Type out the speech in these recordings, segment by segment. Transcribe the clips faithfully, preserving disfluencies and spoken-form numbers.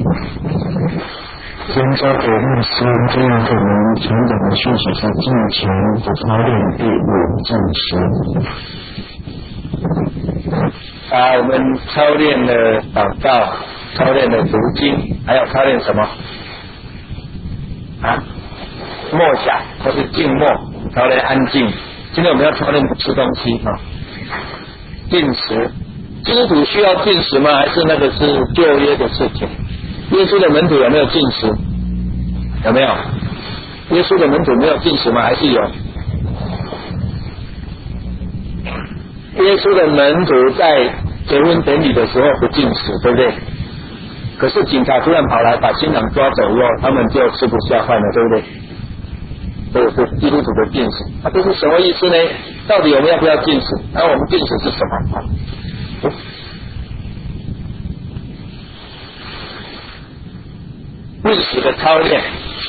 现在给律师这样给我们成长的讯息是进前的操练第五进食。 啊，我们操练了祷告，操练了读经，还有操练什么？啊，默想或是静默，操练安静。今天我们要操练不吃东西啊，禁食。基督徒需要禁食吗？还是那个是旧约的事情？耶稣的门徒有没有禁食？有没有？耶稣的门徒没有禁食吗？还是有？耶稣的门徒在结婚典礼的时候不禁食，对不对？可是警察突然跑来把新郎抓走以后，他们就吃不下饭了，对不对？这个是基督徒的禁食，啊，这是什么意思呢？到底我们要不要禁食？那、啊、我们禁食是什么？历史的操练，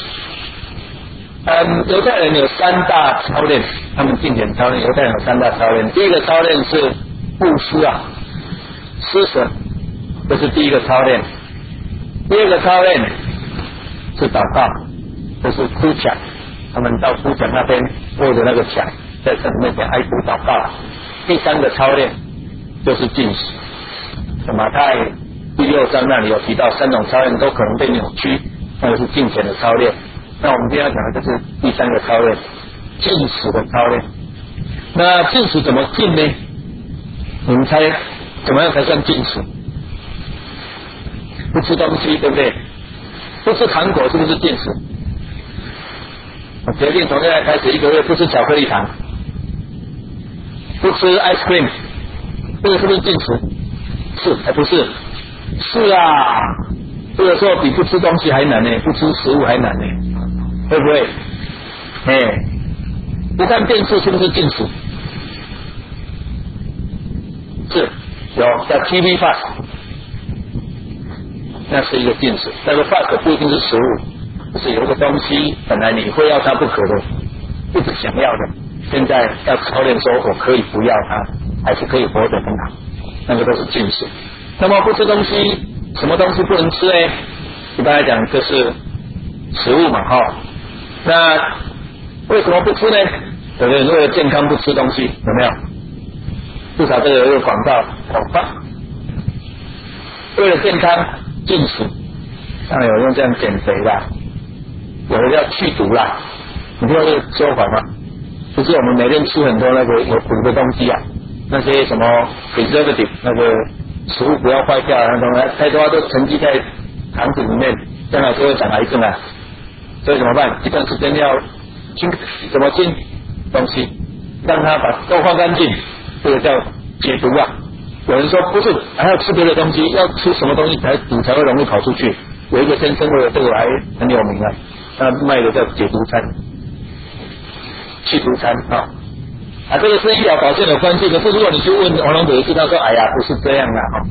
嗯，犹太人有三大操练，他们敬虔操练，犹太人有三大操练。第一个操练是布施啊，施舍，这是第一个操练。第二个操练是祷告，这是哭墙，他们到哭墙那边握着那个墙，在神面前哀哭祷告。第三个操练就是禁食，马太第六章那里有提到三种操练都可能被扭曲，那个是敬虔的操练。那我们今天要讲的就是第三个操练，禁食的操练。那禁食怎么禁呢？你们猜怎么样才算禁食？不吃东西，对不对？不吃糖果是不是禁食？我决定从现在开始一个月不吃巧克力糖，不吃 ice cream， 这个是不是禁食？是还不是？是啊，这个时候比不吃东西还难呢，不吃食物还难呢，会不会？哎，不看电视是不是禁食？是，有叫 T V fast， 那是一个禁食。但是 fast 不一定是食物，就是有一个东西本来你会要它不可的，一直想要的，现在要操练说我可以不要它，还是可以活得很好，那个都是禁食。那么不吃东西，什么东西不能吃呢？一般来讲就是食物嘛，哈。那为什么不吃呢？有的人为了健康不吃东西，有没有？至少这个有一个广告广告，为了健康禁食，当然有用这样减肥啦，有的叫去毒啦。你知道这个说法吗？就是我们每天吃很多那个有毒的东西啊，那些什么 preservative 那个。食物不要坏掉，那种太多都沉积在肠子里面，将来就会长癌症啊。所以怎么办？一段时间要清，怎么清东西，让它把都换干净，这个叫解毒啊。有人说不是，还要吃别的东西，要吃什么东西才毒才会容易跑出去？有一个先生为了这个还很有名啊，他卖的叫解毒餐、去毒餐啊。啊，这个是医疗保健有关系，可是如果你去问黄龙德，知道说，哎呀，不是这样的哈。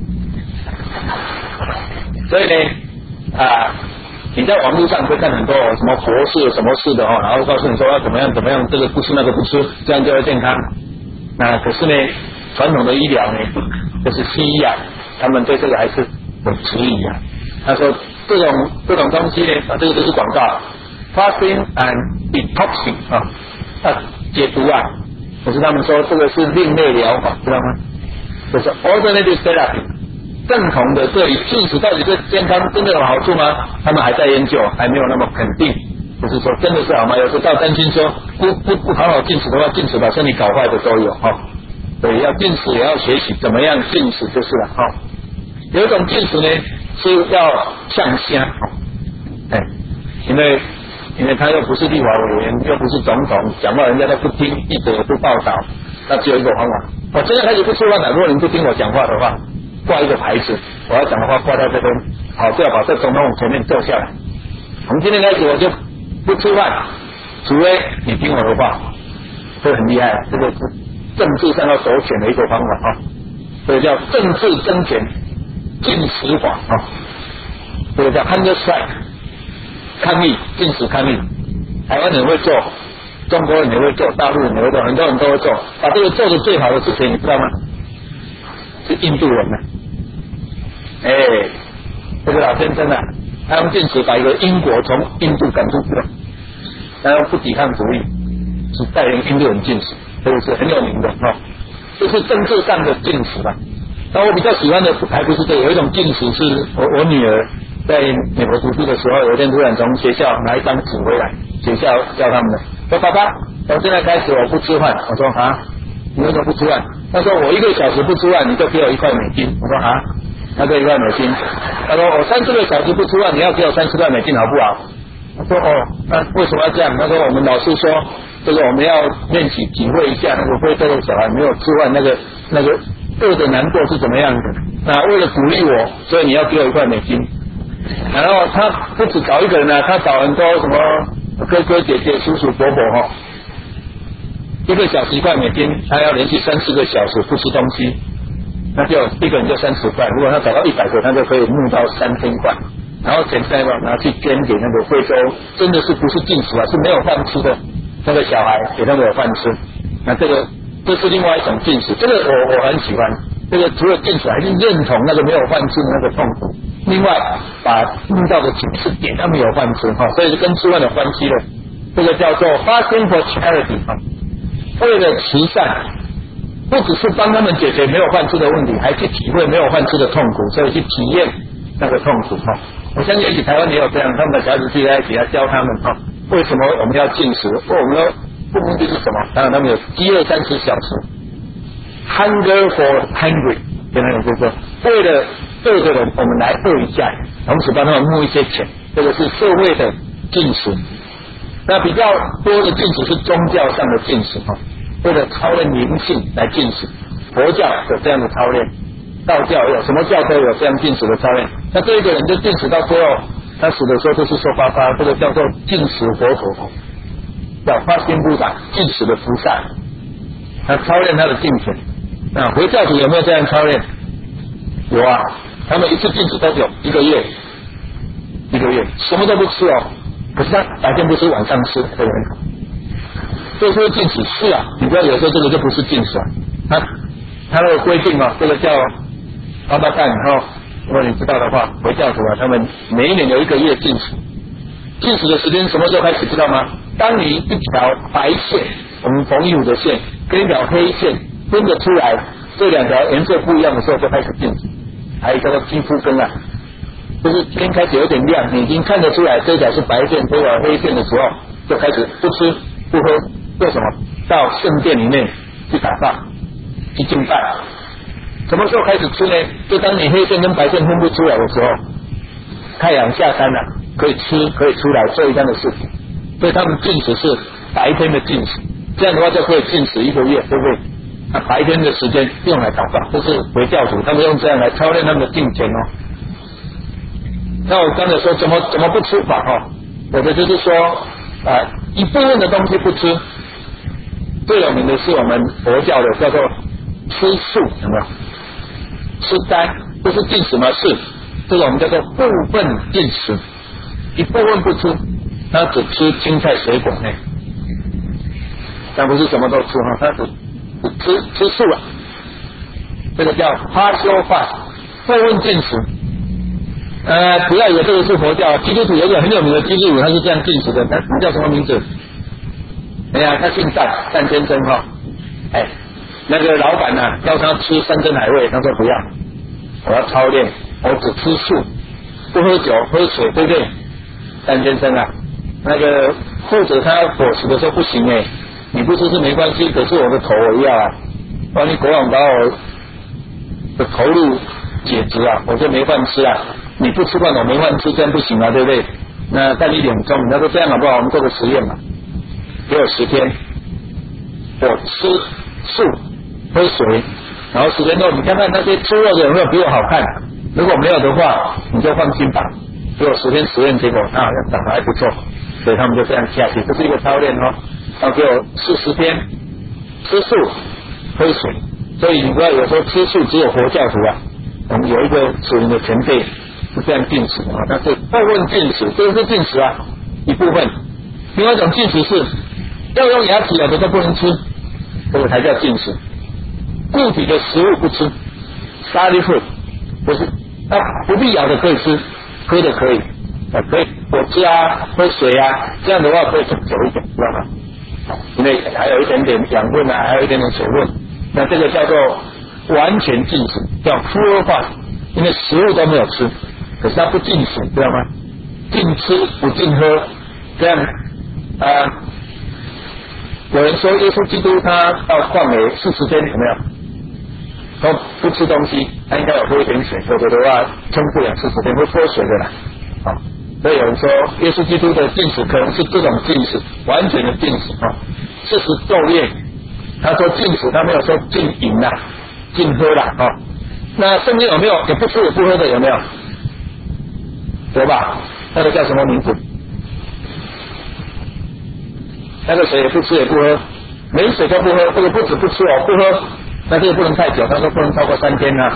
所以呢，啊，你在网络上会看很多什么博士什么事的哦，然后告诉你说要怎么样怎么样，这个不吃那个不吃，这样就会健康。那可是呢，传统的医疗呢，就是西医啊，他们对这个还是有质疑啊。他说这种这种东西呢，啊，这个就是广告 ，fasting and detoxing 啊，啊，解毒啊。可是他们说这个是另类疗法，知道吗？就是 alternative therapy， 正统的对禁食到底对健康真的有好处吗？他们还在研究，还没有那么肯定。就是说真的是好吗？有时候到担心说不不不好好禁食的话，禁食把身体搞坏的都有哈。对，要禁食也要学习怎么样禁食就是了哈。有一种禁食呢是要向下，哎，因为。因为他又不是立法委员，又不是总统，讲话人家都不听，记者也不报道，那只有一个方法。我现在开始不吃饭了，如果你不听我讲话的话，挂一个牌子，我要讲的话挂在这边，好，最好把这总统前面坐下来。从今天开始我就不吃饭，除非你听我的话，这很厉害，这个是政治上要夺权的一个方法啊，这个叫政治争权禁食法啊，这个叫 hunger strike。抗议，禁止抗议，台湾人会做，中国人也会做，大陆人也会做，很多人都会做。把这个做的最好的是谁，你知道吗？是印度人呢。哎， 这个老先生啊，他用禁食把一个英国从印度赶出去了，他用不抵抗主义，是带领印度人禁食，这个是很有名的哈、哦。这是政治上的禁食吧。那我比较喜欢的还不是这个，有一种禁食是我我女儿在美国读书的时候，有一天突然从学校拿一张纸回来，学校叫他们的说爸爸，从现在开始我不吃饭。我说啊，你为什么不吃饭？他说我一个小时不吃饭，你就给我一块美金。我说啊，他给一块美金。他说我三十个小时不吃饭，你要给我三十块美金好不好？我说哦，那为什么要这样？他说我们老师说，这个我们要练习体会一下那个非洲的小孩没有吃饭那个那个饿的难过是怎么样的。那为了鼓励我，所以你要给我一块美金。然后他不止找一个人呢、啊，他找很多什么哥哥姐姐、叔叔伯伯哈、哦，一个小时一块美金，他要连续三四个小时不吃东西，那就一个人就三十块。如果他找到一百个，他就可以募到三千块。然后钱再拿去捐给那个非洲，真的是不是禁食啊，是没有饭吃的那个小孩，给他们有饭吃。那这个这是另外一种禁食，这个我我很喜欢。这个除了禁食，还是认同那个没有饭吃的那个痛苦。另外，把募到的钱是给他们有饭吃哈，所以跟吃饭有关系的。这个叫做 fasting for charity 哈，为了慈善，不只是帮他们解决没有饭吃的问题，还去体会没有饭吃的痛苦，所以去体验那个痛苦哈。我相信也许台湾也有这样，他们的小孩子聚在一起，要教他们哈，为什么我们要禁食？我们的目的是什么？当然他们有饥饿三十小时 ，hunger for hungry， 跟他们就说，为了饿的人，我们来饿一下，同时帮他们募一些钱，这个是社会的禁食。那比较多的禁食是宗教上的禁食哈，为了操练灵性来禁食。佛教有这样的操练，道教有，什么教都有这样禁食的操练。那这一个人就禁食到最后，他死的时候就是瘦巴巴，这个叫做禁食活佛，叫fasting Buddha，禁食的菩萨。他操练他的敬虔。那回教徒有没有这样操练？有啊，他们一次禁食多久？一个月，一个月什么都不吃哦。可是他白天不吃，晚上吃，对不对？这是禁食是啊，你不要有时候这个就不是禁食啊。他他那个规定啊，这个叫阿巴干哈。如果你知道的话，回教徒啊，他们每一年有一个月禁食。禁食的时间什么时候开始知道吗？当你一条白线，我们缝衣服的线，跟一条黑线分得出来，这两条颜色不一样的时候就开始禁食。还有叫做肌肤更啊，就是天开始有点亮，你已经看得出来这条是白线，这条黑线的时候，就开始不吃不喝，做什么？到圣殿里面去打饭，去敬拜。什么时候开始吃呢？就当你黑线跟白线分不出来的时候，太阳下山了，可以吃，可以出来做一样的事情。所以他们禁食是白天的禁食，这样的话就可以禁食一个月，对不对？那白天的时间用来祷告，这是回教徒他们用这样来操练他们的敬虔哦。那我刚才说怎么怎么不吃法哈？有的就是说啊、呃，一部分的东西不吃，最有名的是我们佛教的叫做吃素，有没有？吃斋不是禁食吗？是，这个我们叫做部分禁食，一部分不吃，他只吃青菜水果呢，但不是什么都吃哈，他只只吃吃素了，这个叫 partial fast， 部分禁食。呃，不要以为这个是佛教，基督徒有一个很有名的基督徒，他是这样禁食的，他叫什么名字？哎呀，他姓单，单先生哈。哎，那个老板呢、啊，要他吃山珍海味，他说不要，我要操练，我只吃素，不喝酒，喝水，对不对？单先生啊，那个或者他伙食的时候不行哎，你不吃是没关系，可是我的头我要啊，万一国王把我的头颅解职啊，我就没饭吃啊。你不吃饭我没饭吃，这样不行啊，对不对？那带你两钟，他说这样好不好？我们做个实验嘛，给我十天，我吃素喝水，然后十天后你看看那些吃肉的有没有比我好看？如果没有的话，你就放心吧。给我十天实验结果，那长得还不错，所以他们就这样下去，这是一个操练哦。然后给我四十天吃素喝水，所以你不要有时候吃素只有佛教徒啊，我们有一个属灵的前辈是这样禁食啊，但是部分禁食，这个是禁食啊一部分。另外一种禁食是要用牙齿咬的都不能吃，这个才叫禁食。固体的食物不吃 ，solid food 不是，那不必咬的可以吃， 喝的可以，啊，可以果汁啊，喝水啊，这样的话可以走久一点，知道吗？因为还有一点点养分啊，还有一点点水分，那这个叫做完全禁食，叫 pure fast， 因为食物都没有吃，可是它不禁食，知道吗？禁吃不禁喝，这样啊、呃。有人说耶稣基督他到旷野四十天有没有？都不吃东西，他应该有喝一点水，否则的话撑不了四十天，会脱水的啦。啊，所以有人说耶稣基督的禁食可能是这种禁食，完全的禁食啊，四十昼夜。他说禁食，他没有说禁饮啦，禁喝啦啊。那圣经有没有也不吃也不喝的有没有？有吧？那个叫什么名字？那个水也不吃也不喝，连水都不喝，这个不止不吃哦，不喝，那这个不能太久，他说不能超过三天啊。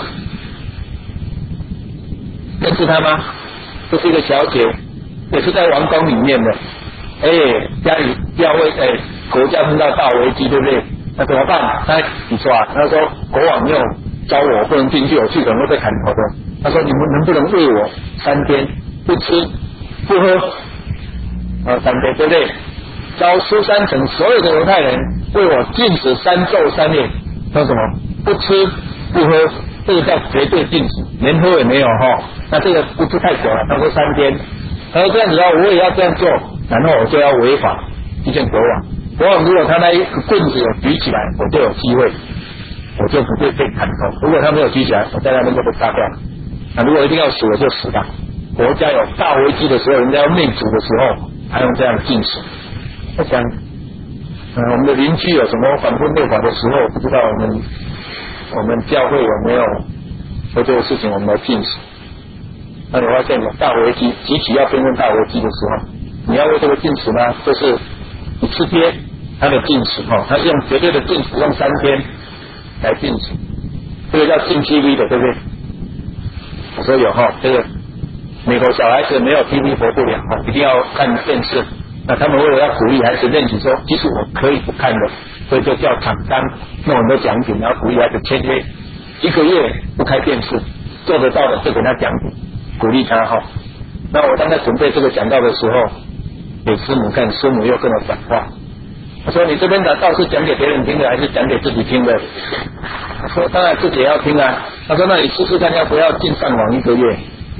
认识他吗？这是一个小姐，也是在王宫里面的，哎，家里要为哎国家碰到大危机，对不对？那怎么办？他你说啊，他说国王没有招我，我不能进去，我去可能会被砍头的。他说你们能不能为我三天不吃不喝啊三天，对不对？招苏三城所有的犹太人为我禁食三昼三夜，说什么不吃不喝，这个叫绝对禁止，连喝也没有哈。那这个不是太久了，他说三天。他说这样子啊，我也要这样做，然后我就要违法去见国王。国王如果他那一个棍子有举起来，我就有机会，我就不会被砍头。如果他没有举起来，我在那边就被杀掉了。那如果一定要死，我就死了。国家有大危机的时候，人家要内阻的时候，还用这样禁止。我想，呃，我们的邻居有什么反婚内法的时候，不知道我们我们教会有没有做这个事情，我们来禁止。那你发现有大危机，集体要变成大危机的时候，你要为这个禁止呢，就是你吃鳖，它的禁止哈，它是用绝对的禁止，用三天来禁止，这个叫禁 T V 的，对不对？我说有哈，这个美国小孩子没有 T V 活不了哈，一定要看电视。那他们为了要鼓励孩子练习说，其实我可以不看的，所以就叫厂商弄很多奖品，然后鼓励孩子签约，一个月不开电视，做得到的就给他奖品，鼓励他哈。那我当在准备这个讲道的时候，给师母看，师母又跟我讲话，我说你这边的道是讲给别人听的，还是讲给自己听的？我说当然自己也要听啊。他说那你试试看，要不要进上网一个月？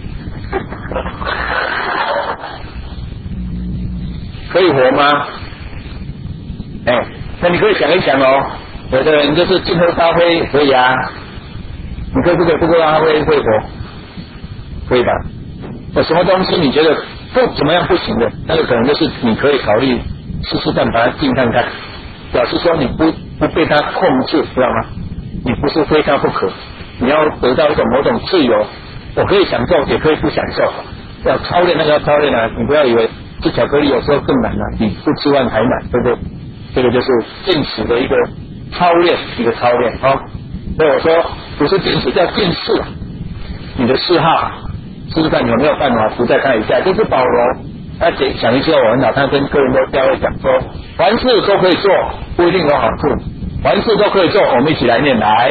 可以活吗？哎，那你可以想一想哦。有的人就是禁喝咖啡可以啊，你可以不可以不喝咖啡会活？可以吧？有什么东西你觉得不怎么样不行的，那个可能就是你可以考虑试试看，把它禁看看，表示说你不不被它控制，知道吗？你不是非它不可，你要得到一种某种自由。我可以享受，也可以不享受。要操练那个要操练啊，你不要以为吃巧克力有时候更难啊，比不吃饭还难，对不对？这个就是禁食的一个操练，一个操练啊。所以我说不是禁食，叫禁嗜，你的嗜好，试试看有没有办法不再看一下。这是保罗，他讲一句话我很好，他跟哥林多教会讲说，凡事都可以做，不一定有好处；凡事都可以做，我们一起来念来，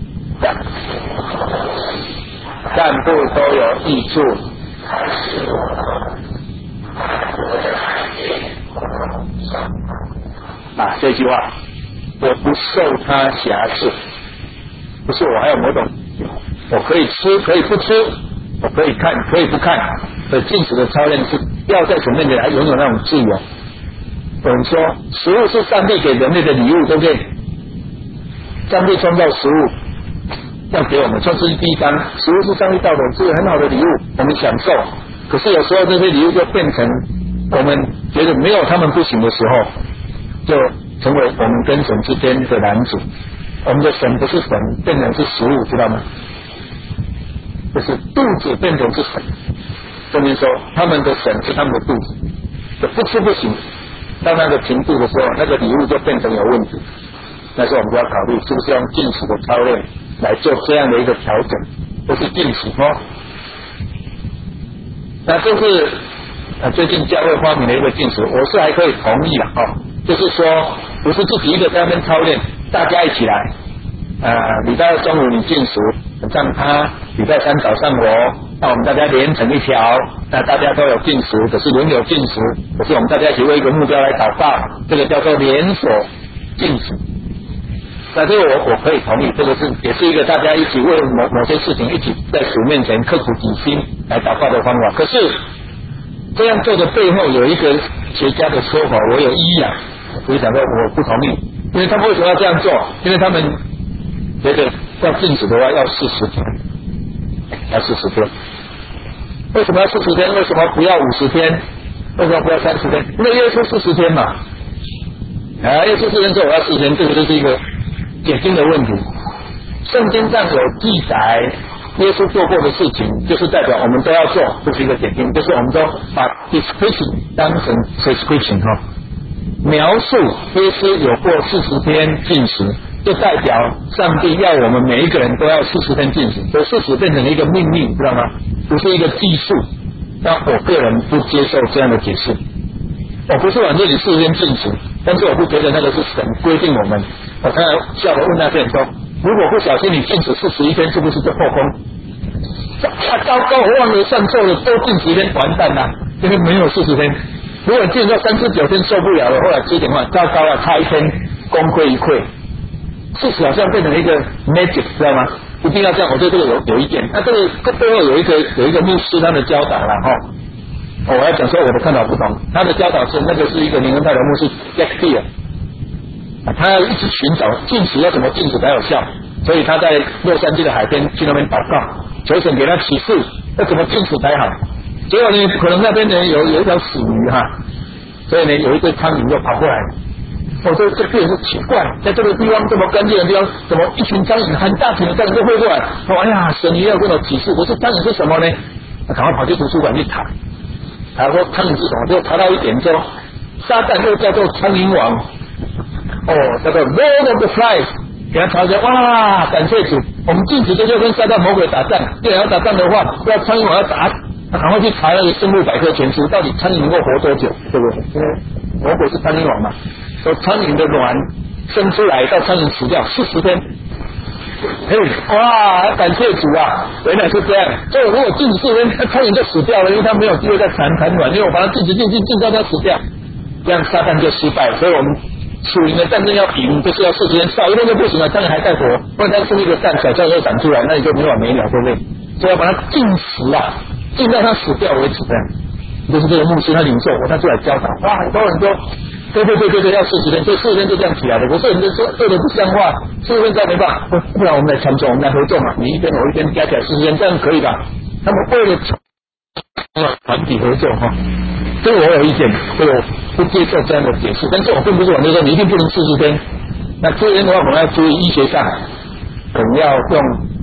但不都有益处。啊，这句话，我不受他辖制，不是我还有某种，我可以吃，可以不吃，我可以看，可以不看。所以禁食的操练是要在神面前还拥有那种自由。有人说，食物是上帝给人类的礼物，对不对？上帝创造食物，要给我们，创世纪第一章，食物是上帝造的，是很好的礼物，我们享受。可是有时候这些礼物就变成我们觉得没有他们不行的时候，就成为我们跟神之间的拦阻。我们的神不是神，变成是食物，知道吗？就是肚子变成是神，证明说他们的神是他们的肚子，就不吃不行。到那个程度的时候，那个礼物就变成有问题。但是我们就要考虑是不是用禁食的操练来做这样的一个调整，不是禁食哦。那这是呃最近教会发明的一个禁食，我是还可以同意啊，哦，就是说不是自己一个在那边操练，大家一起来。呃，礼拜二中午你禁食，让他礼拜三早上我， 那我们大家连成一条，那大家都有禁食，可是轮流禁食，可是我们大家一起为一个目标来祷告，这个叫做连锁禁食。那这个我我可以同意，这个是也是一个大家一起为某某些事情一起在主面前刻苦己心来祷告的方法。可是这样做的背后有一个学家的说法，我有异议啊，我就想说我不同意，因为他们为什么要这样做？因为他们觉得要禁止的话要四十天，要四十天。为什么要四十天？为什么不要五十天？为什么不要三十天？因为耶稣四十天嘛，啊，耶稣四十天说我要四十天，这个就是一个解经的问题。圣经上有记载耶稣做过的事情，就是代表我们都要做，这是一个解经，就是我们都把 description 当成 prescription 哈，描述耶稣有过四十天禁食，就代表上帝要我们每一个人都要四十天禁食，所以四十变成了一个命令，知道吗？不是一个技术。但我个人不接受这样的解释。我不是反对你四十天禁食，但是我不觉得那个是神规定我们。我刚才笑着问那些人说，如果不小心你禁食四十一天，是不是就破功？他糟糕，我忘了上错了，都禁十天，完蛋了，因为没有四十天。如果禁到三十九天受不了了，后来七点半，糟糕了，差一天功亏一篑。事实好像变成一个 magic， 知道吗？一定要这样，我对这个有有意见。那这个这背后有一个有一个牧师他的教导了哈。我要讲说我的看法不同，他的教导是那个是一个灵恩派的牧师 Jack Deere， 他要一直寻找禁止要怎么禁止才有效，所以他在洛杉矶的海边去那边祷告，求神给他启示要怎么禁止才好。结果呢，可能那边呢有有一条死鱼哈，所以呢有一对苍蝇就跑过来。我说这个也是奇怪，在这个地方这么干净的地方，怎么一群苍蝇很大群的苍蝇就飞过来？说哎呀，神你要这种启示，我说苍蝇是什么呢？他赶快跑去图书馆去查。他说苍蝇是什么？就查到一点说，撒旦又叫做苍蝇王，哦，叫做 Lord of the Flies。给他查一下，哇，感谢主，我们禁止这就跟撒旦魔鬼打仗，既然要打仗的话，要苍蝇王要打，他赶快去查那个生物百科全书，到底苍蝇能够活多久，对不对？因为魔鬼是苍蝇王嘛，说苍蝇的卵生出来到苍蝇死掉四十天。嘿，哇！感谢主啊，原来是这样。所以如果禁止四天，苍蝇就死掉了，因为它没有机会再产产卵，因为我把它禁止禁禁禁到它死掉，这样撒旦就失败。所以我们属灵的战争要赢，就是要四十天，少一天就不行了，苍蝇还在活，不然它生一个蛋，小小就长出来，那你就没完没了，对不对？所以要把它禁死啊，禁到它死掉为止，这样。就是这个牧师他领受，我他出来教导，哇，很多人都。对对对对对，要四十天，所以四十天就这样起来的。可是人家说对的不像话，四十天再没办法，不然我们来参众，我们来合作嘛，你一边我一边加起来四十天，这样可以吧？他们为了团体合作哈，这个我有意见，这个我不接受这样的解释。但是我并不是完全说你一定不能四十天。那四十天的话，我们要注意医学上，我们要用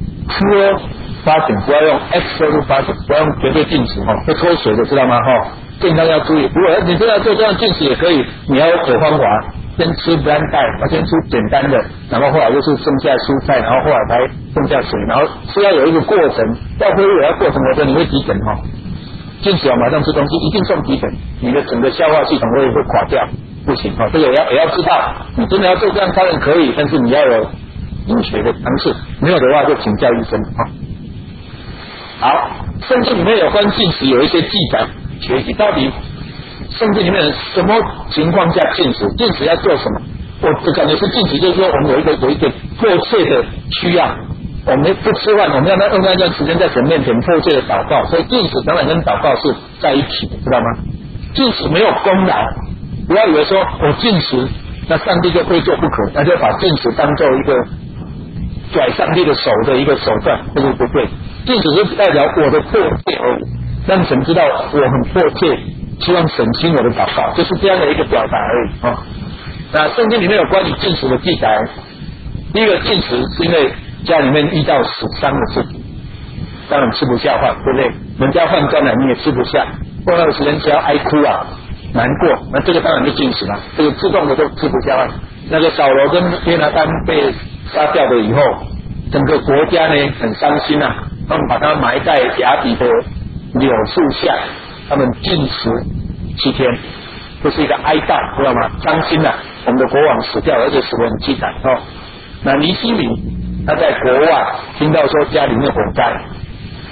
pure fasting， 不要用 absolute fasting， 不要用绝对禁止哈，会脱水的，知道吗？哈。健康要注意，如果你真的要做这样禁食也可以，你要有方法，先吃不然带，先吃简单的，然后后来就是剩下蔬菜，然后后来才剩下水，然后是要有一个过程，要恢复也要过程，否则你会急诊哈。禁食要马上吃东西，一定送急诊，你的整个消化系统会会垮掉，不行哈。这个也要也要知道，你真的要做这样当然可以，但是你要有医学的常识，没有的话就请教医生哈。好，圣经里面有关禁食有一些记载。学习到底圣经里面什么情况下禁食？禁食要做什么？我的感觉是禁食，就是说我们有一个有一个迫切的需要，我们不吃饭，我们要用那段时间在神面前迫切的祷告。所以禁食当然跟祷告是在一起的，知道吗？禁食没有功劳，不要以为说我禁食，那上帝就非做不可，那就把禁食当做一个拽上帝的手的一个手段，这个不对。禁食是代表我的迫切而已。让神知道我很迫切，希望神听我的祷告，就是这样的一个表达而已啊、哦。那圣经里面有关于禁食的记载，第一个禁食是因为家里面遇到死伤的事情，当然吃不下饭，对不对？人家饭干了你也吃不下，过段时间只要哀哭啊，难过，那这个当然就禁食了，这个自动的就吃不下饭。那个扫罗跟约拿单被杀掉了以后，整个国家呢很伤心啊，他们把他埋在雅比的柳树下，他们禁食七天，这是一个哀悼，知道吗？伤心了、啊，我们的国王死掉了，而且死得很凄惨哦。那尼希米他在国外听到说家里面火灾，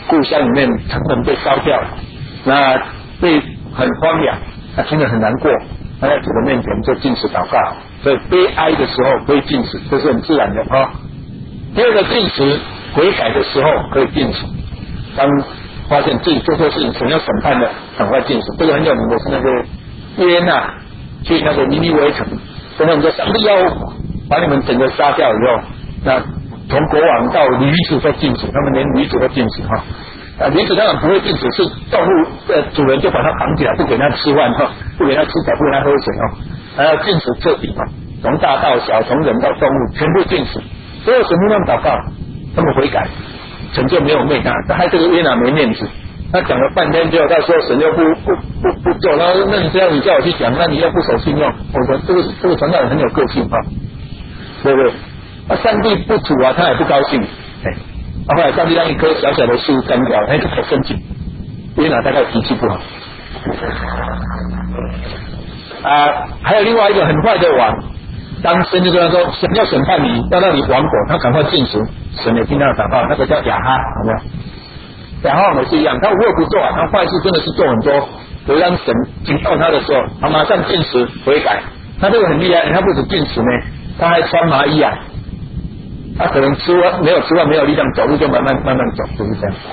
故乡里面城门被烧掉，那被很荒凉，他听了很难过，他在主的面前就禁食祷告。所以悲哀的时候可以禁食，这是很自然的啊、哦。第二个禁食，悔改的时候可以禁食。当发现自己做错事情，神要审判的，赶快禁食。这个很有名的是那个约拿去那个尼尼微城，跟他们说上帝要把你们整个杀掉以后，那从国王到驴子都禁食，他们连驴子都禁食哈。啊，驴子当然不会禁食，是动物的主人就把它绑起来，不给它吃饭哈，不给它吃草，不给它喝水哦，还要禁食彻底哈，从大到小，从人到动物，全部禁食。所有神父他们祷告，他们悔改，神就没有灭他。他害这个约拿没面子，他讲了半天，结果到时候神又不不不不做，然后那你这样你叫我去讲，那你又不守信用，我说这个这个传道人很有个性哈，对不对？那上帝不主啊，他也不高兴，哎。啊，后来上帝让一棵小小的树干掉，他就很生气。约拿大概脾气不好。啊，还有另外一个很坏的王，当神就跟他说，神要审判你，要让你亡国，他赶快禁食。神也听他的祷告，那个叫亚哈，有没有？亚哈也是一样，他无恶不作啊，他坏事真的是做很多。有当神警告他的时候，他马上禁食悔改。他这个很厉害，他不止禁食呢，他还穿麻衣啊。他可能吃完没有吃完没有力量走路就慢慢慢慢走，就是这样。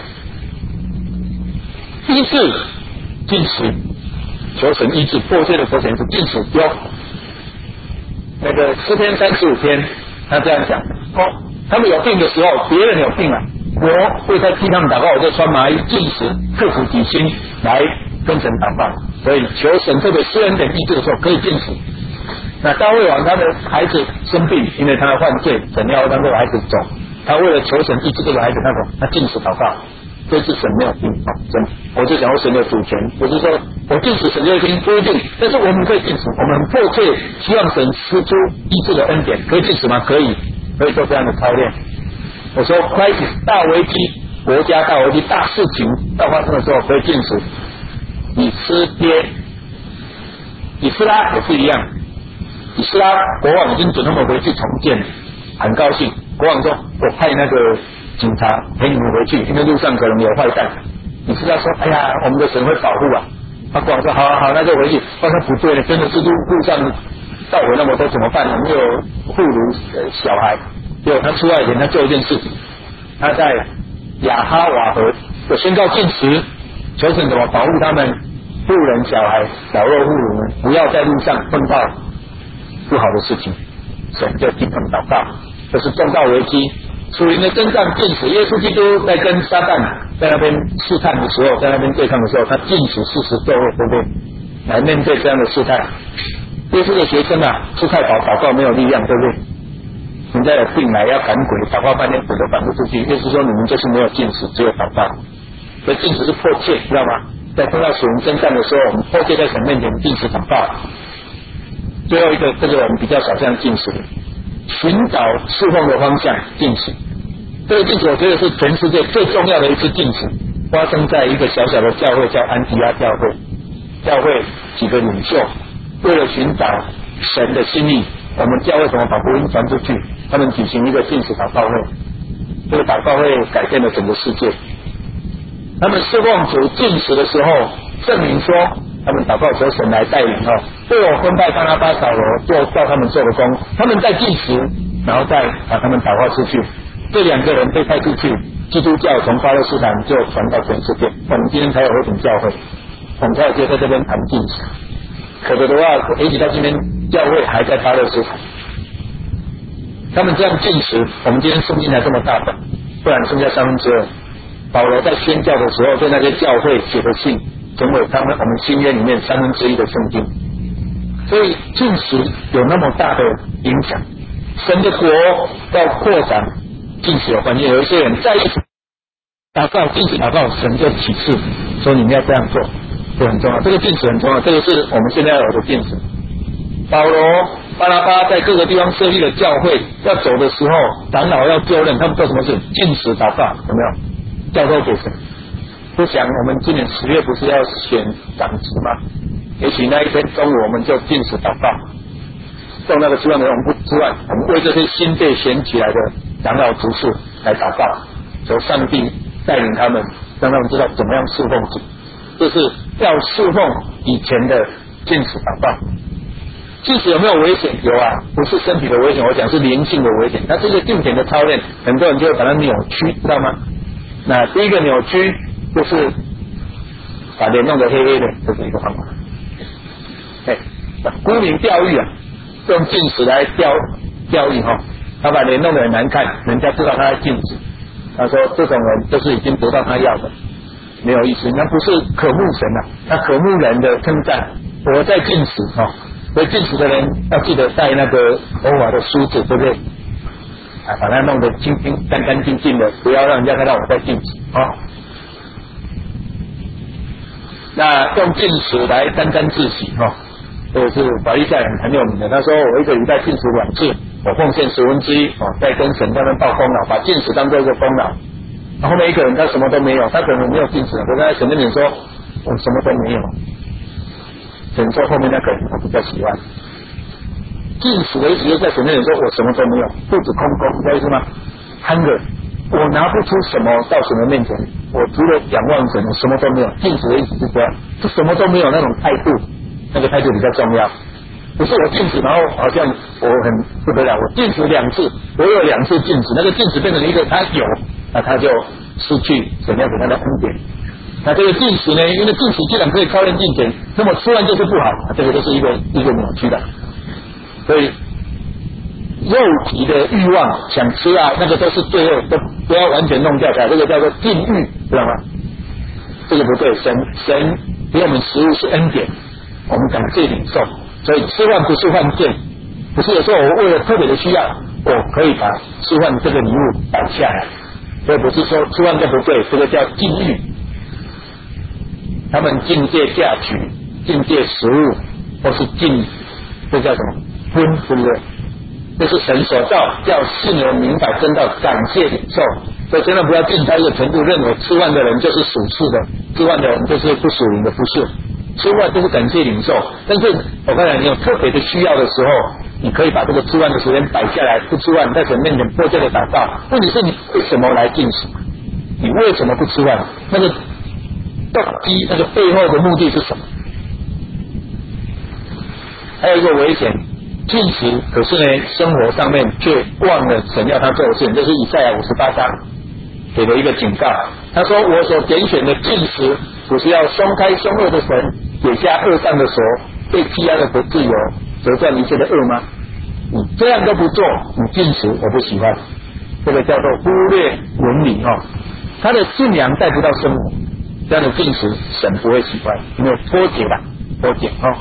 医治禁食，求神医治破碎的求神是禁食有那个诗篇三十五篇，他这样讲哦，他们有病的时候，别人有病了，我会在替他们祷告，我就穿麻衣禁食，克服己心来跟神祷告。所以求神特别施恩典医治的时候可以禁食。那大卫王他的孩子生病，因为他犯罪，神要让这个孩子走。他为了求神医治这个孩子，他说他禁食祷告，这次神没有听。神，我就讲过神的主权，不是说我禁食神就会听，不一定。但是我们可以禁食，我们很迫切希望神施出医治的恩典，可以禁食吗？可以，可以做这样的操练。我说 crisis 大危机，国家大危机，大事情到发生的时候可以禁食。以斯帖、以斯拉也是一样。以斯拉国王已经准他们回去重建，很高兴。国王说：“我派那个警察陪你们回去，因为路上可能有坏蛋。”以斯拉说：“哎呀，我们的神会保护啊。”他国王说：“好好好，那就回去。”他说：“不对了，真的是路路上盗回那么多怎么办？我们有妇孺、呃、小孩。”结果他出来前，他做一件事情，他在亚哈瓦河就宣告禁食，求神怎么保护他们妇人、小孩、老弱妇孺们，不要在路上碰到不好的事情。神就听他们祷告，这是重大危机。属灵的征战禁食，耶稣基督在跟撒旦在那边试探的时候，在那边对抗的时候，他禁食四十昼夜，对不对？来面对这样的试探。耶稣的学生啊，吃太饱，祷告没有力量，对不对？人家有病来要赶鬼，祷告半天鬼都赶不出去。耶稣说：“你们就是没有禁食，只有祷告。”所以禁食是迫切，知道吗？在碰到属灵征战的时候，我们迫切在神面前禁食祷告。最后一个，这个我们比较少这样禁食，寻找侍奉的方向禁食。这个禁食我觉得是全世界最重要的一次禁食，发生在一个小小的教会，叫安提阿教会。教会几个领袖为了寻找神的心意，我们教会怎么把福音传出去，他们举行一个禁食祷告会。这个祷告会改变了整个世界。他们侍奉主禁食的时候，证明说他们祷告求神来带领哦，对我分派巴拿巴、扫罗做叫他们做的工，他们在禁食，然后再把他们祷告出去。这两个人被派出去，基督教从巴勒斯坦就传到全世界。我们今天才有和平教会，我们才有就在这边谈禁食。可是的话，也许到今天教会还在巴勒斯坦，他们这样禁食，我们今天圣经才这么大本，不然剩下三分之二。保罗在宣教的时候，对那些教会写的信，成为他们我们新约里面三分之一的圣经。所以禁食有那么大的影响，神的国要扩展，禁食有关键。有一些人在一起祷告，禁食祷告，神就启示说你们要这样做，这很重要。这个禁食很重要，这个是我们现在要有的禁食。保罗、巴拿巴在各个地方设立了教会，要走的时候，长老要就任，他们做什么事？禁食祷告，有没有？教授给神。不想我们今年十月不是要选长职吗？也许那一天中午我们就禁食祷告，用那个希望的用之外，我们为这些新被选起来的长老执事来祷告，求上帝带领他们，让他们知道怎么样侍奉主。这是要侍奉以前的禁食祷告。禁食有没有危险？有啊，不是身体的危险，我讲是灵性的危险。它是一个定点的操练，很多人就会把它扭曲，知道吗？那第一个扭曲就是把脸弄得黑黑的，这是一个方法。哎，沽名钓誉啊，用禁食来钓钓誉哈，他把脸弄得很难看，人家知道他在禁食。他说这种人就是已经得到他要的，没有意思，那不是渴慕神啊，他渴慕人的称赞。我在禁食哈。所以禁食的人要记得带那个欧瓦的梳子，对不对？啊，把它弄得清清干干净净的，不要让人家看到我在禁食啊。那用禁食来沾沾自喜哈，这个是法利赛人很有名的。他说我一个礼拜禁食两次，我奉献十分之一，哦，再跟神在那报功劳，把禁食当做一个功劳。那后面一个人他什么都没有，他可能没有禁食，可是他神跟你说我什么都没有。神说后面那个人我比较喜欢，禁食的意思就是在神面前说我什么都没有，肚子空空，知道意思吗？ hunger， 我拿不出什么到神的面前，我除了仰望神，我什么都没有。禁食的意思是这样，就什么都没有那种态度，那个态度比较重要。不是我禁食，然后好像我很不得了，我禁食两次，我有两次禁食，那个禁食变成一个他有，那他就失去神要给他的恩典。那这个禁食呢？因为禁食既然可以操练进前，那么吃完就是不好，这个就是一个一个扭曲的。所以肉体的欲望想吃啊，那个都是罪恶，都不要完全弄掉它，这个叫做禁欲，知道吗？这个不对，神神给我们食物是恩典，我们感谢领受，所以吃饭不是犯罪，不是有时候我为了特别的需要，我可以把吃饭这个礼物摆下来，所以不是说吃饭就不对，这个叫禁欲。他们禁戒嫁娶，禁戒食物，或是禁，这叫什么荤，对不对？这是神所造，叫信人明白真道，感谢领受。所以千万不要进到一个程度，认为吃饭的人就是属世的，吃饭的人就是不属灵的，不是。吃饭就是感谢领受。但是我刚才你有特别的需要的时候，你可以把这个吃饭的时间摆下来，不吃饭，在神面前迫切的祷告。问题是你为什么来进食？你为什么不吃饭？那个动机，那个背后的目的是什么？还有一个危险，禁食，可是呢，生活上面却忘了神要他做的事情。这是以赛亚五十八章给的一个警告。他说：“我所拣选的禁食，不是要松开凶恶的神，解下恶上的锁，被欺压的不自由，折断一切的恶吗？你这样都不做，你禁食，我不喜欢。这个叫做忽略伦理哈，他的信仰带不到生活。”这样的禁食，神不会喜欢，因为脱节了，脱节哈。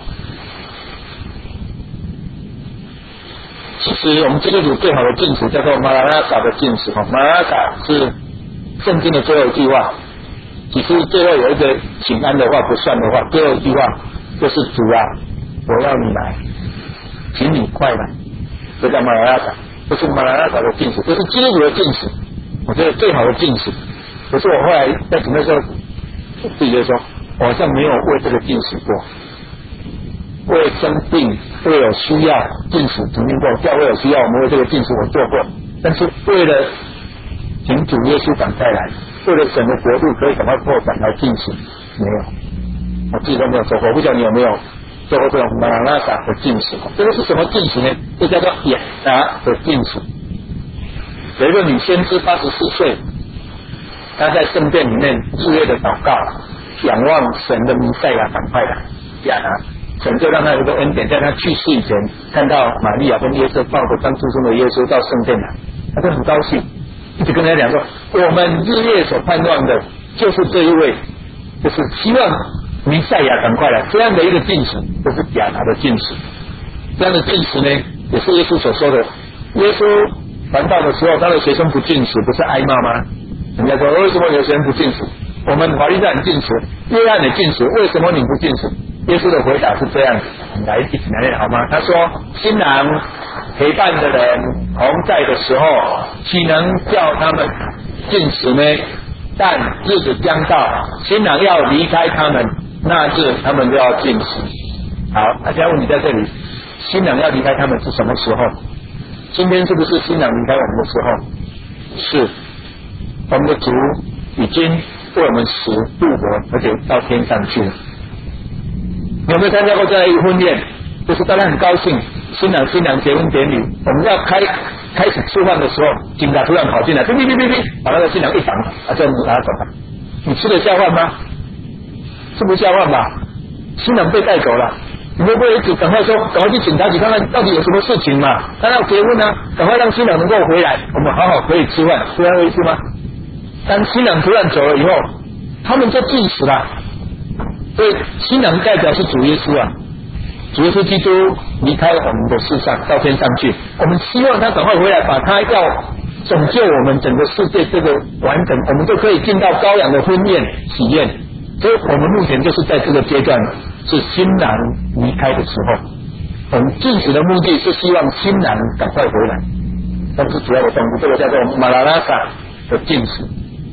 其实我们基督徒最好的禁食叫做马拉拉撒的禁食哈，马拉拉撒是圣经的最后一句话。其实最后有一个请安的话不算的话，最后一句话就是主啊，我要你来，请你快来，这叫马拉拉撒，这是马拉拉撒的禁食，这是基督徒的禁食。我觉得最好的禁食，可是我后来在准备的时候。自己就说，我好像没有为这个禁食过，为生病、为有需要禁食曾经过，教会有需要，我们为这个禁食我做过，但是为了请主耶稣赶快来，为了神的国度可以赶快扩展来禁食，没有，我自己都没有做过，我不知道你有没有做过这种马拉撒的禁食？这个是什么禁食呢？这叫做雅达的禁食。有一个女先知八十四岁。他在圣殿里面日夜的祷告，仰望神的弥赛亚赶快来，亚拿，神就让他有个恩典，在他去世以前，看到玛利亚跟耶稣抱着刚出生的耶稣到圣殿来，他就很高兴，一直跟他讲说，我们日夜所盼望的就是这一位，就是希望弥赛亚赶快来，这样的一个禁食，就是亚拿的禁食。这样的禁食呢，也是耶稣所说的。耶稣传道的时候，他的学生不禁食，不是挨骂吗？人家说为什么有些人不禁食？我们法利赛人禁食，约翰也禁食，为什么你不禁食？耶稣的回答是这样子，你来一起来念好吗？他说：新郎陪伴的人同在的时候，岂能叫他们禁食呢？但日子将到，新郎要离开他们，那日他们就要禁食。好，大家问题在这里，新郎要离开他们是什么时候？今天是不是新郎离开我们的时候？是。我们的主已经为我们死复活，而且到天上去了。你有没有参加过这样一个婚宴？就是大家很高兴，新郎新娘结婚典礼，我们要开开始吃饭的时候，警察突然跑进来，哔哔哔哔哔，把那个新娘一挡，啊，这样拿走了。你吃得下饭吗？吃不下饭吧？新郎被带走了，你会不会一直赶快说，赶快去警察局看看到底有什么事情嘛？他要结婚啊，赶快让新郎能够回来，我们好好可以吃饭，是这样的意思吗？当新郎突然走了以后，他们就尽死了。所以新郎代表是主耶稣啊。主耶稣基督离开我们的世上，到天上去。我们希望他赶快回来，把他要拯救我们整个世界这个完整，我们就可以进到羔羊的婚宴喜宴。所以我们目前就是在这个阶段，是新郎离开的时候。我们进食的目的是希望新郎赶快回来，这是主要的动机。这个叫做马拉拉萨的进食。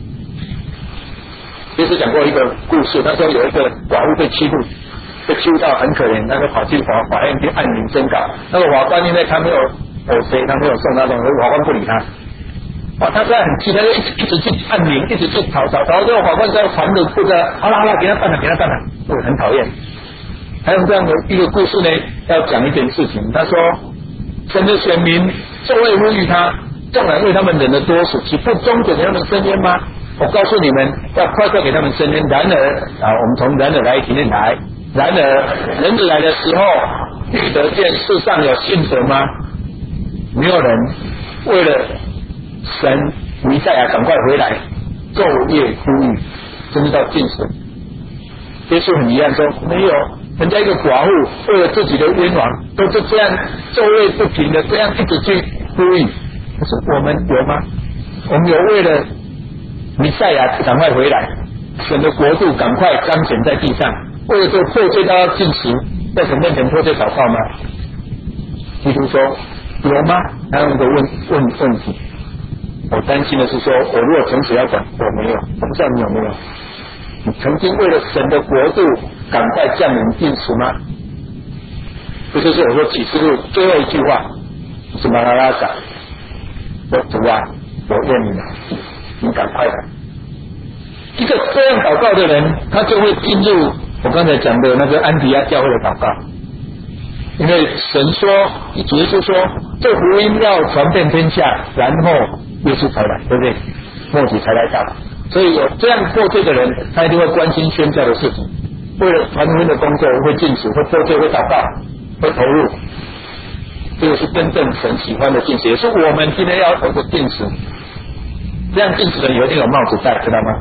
耶稣讲过一个故事，他说有一个寡妇被欺负。被欺负到很可怜，他就跑去法法院去按铃宣告。那个法官因为他没有我谁，他没有送那种，法官不理他。哇，他现在很气，他就一直一直去按铃，一直去吵吵吵，最后法官在传的不知道，好了好了，给他办了，给他办了，我很讨厌。还有这样的一个故事呢，要讲一件事情。他说，神的选民众位呼吁他，众人为他们忍的多时，岂不终止给他们伸冤吗？我告诉你们，要快快给他们伸冤。然而啊，我们从然而来提炼来。然而，人子来的时候，遇得见世上有信者吗？没有人为了神弥赛亚赶快回来，昼夜呼吁，真是到尽时。耶稣很遗憾说，没有，人家一个寡妇为了自己的冤枉，都是这样昼夜不停的这样一直去呼吁。可是我们有吗？我们有为了弥赛亚赶快回来，神的国度赶快彰显在地上。为了这个破罪，都要进食，在神面前破罪祷告吗？基督说有吗？他用一个问问问题。我担心的是说，我如果从此要讲，我没有，我不知道你有没有。你曾经为了神的国度赶快降临进食吗？这就是我说启示录最后一句话，是马拉拉撒。我主啊，我愿你来，你赶快来。一个这样祷告的人，他就会进入我刚才讲的那个安提阿教会的祷告。因为神说，主耶稣说，这福音要传遍天下，然后耶稣才来，对不对？末期才来到。所以有这样破罪的人，他一定会关心宣教的事情，为了传福音的工作会进食，会破罪，会祷告，会投入。这个是真正神喜欢的进食，也是我们今天要有个进食。这样进食的人有一定有帽子戴，知道吗？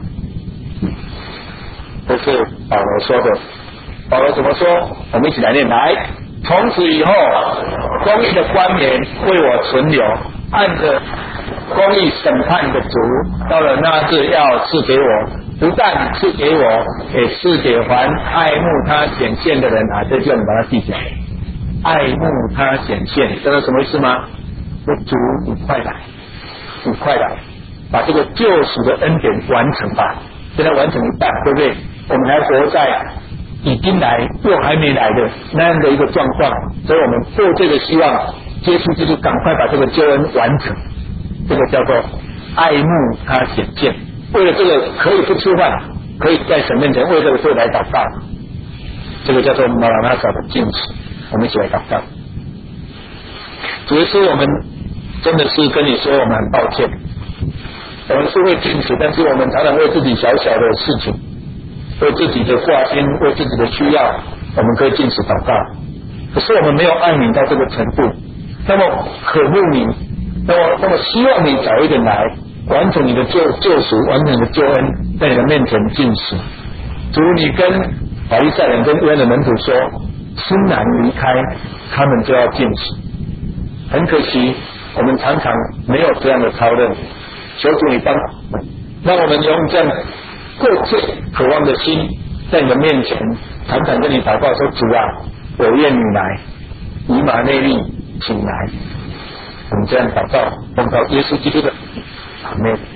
这是保罗说的。保罗怎么说？我们一起来念。来，从此以后，公义的冠冕为我存留，按着公义审判的主，到了那日要赐给我，不但赐给我，也赐给还爱慕他显现的人啊！这句你把它记起来。爱慕他显现，知道什么意思吗？说主，你快来，你快来，把这个救赎的恩典完成吧。现在完成一半，对不对？我们还活在已经来又还没来的那样的一个状况，所以我们做这个希望耶稣基督赶快把这个救恩完成，这个叫做爱慕他显现。为了这个可以不吃饭，可以在神面前为这个事来祷告，这个叫做马拉纳撒的进食。我们一起来祷告。主耶稣，我们真的是跟你说我们很抱歉，我们是会进食，但是我们常常为自己小小的事情，为自己的挂心，为自己的需要，我们可以进食祷告。可是我们没有爱你到这个程度，那么渴慕你，那么那么希望你早一点来，完成你的救救赎，完成你的救恩，在你的面前进食。主，你跟法利赛人跟约翰的门徒说，新郎离开，他们就要进食。很可惜，我们常常没有这样的操练。求主你帮我们，让我们用这样过最渴望的心，在你的面前常常跟你祷告说：主啊，我愿你来，以马内利，请来。我们这样祷告，奉靠耶稣基督的阿们。